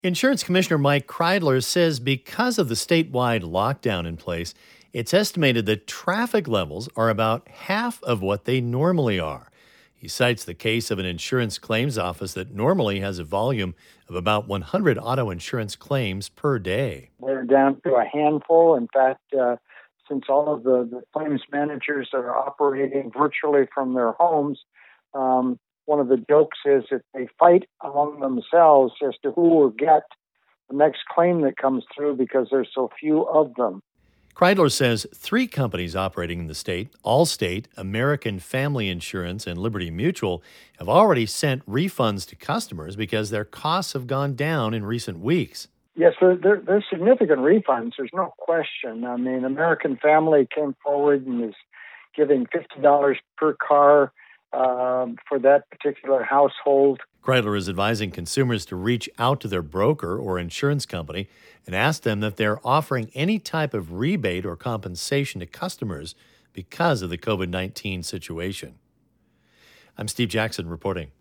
Insurance Commissioner Mike Kreidler says because of the statewide lockdown in place, it's estimated that traffic levels are about half of what they normally are. He cites the case of an insurance claims office that normally has a volume of about 100 auto insurance claims per day. We're down to a handful. In fact, since all of the claims managers are operating virtually from their homes, one of the jokes is that they fight among themselves as to who will get the next claim that comes through because there's so few of them. Kreidler says 3 companies operating in the state, Allstate, American Family Insurance, and Liberty Mutual, have already sent refunds to customers because their costs have gone down in recent weeks. Yes, there's significant refunds. There's no question. I mean, American Family came forward and is giving $50 per car for that particular household. Kreidler is advising consumers to reach out to their broker or insurance company and ask them if they're offering any type of rebate or compensation to customers because of the COVID-19 situation. I'm Steve Jackson reporting.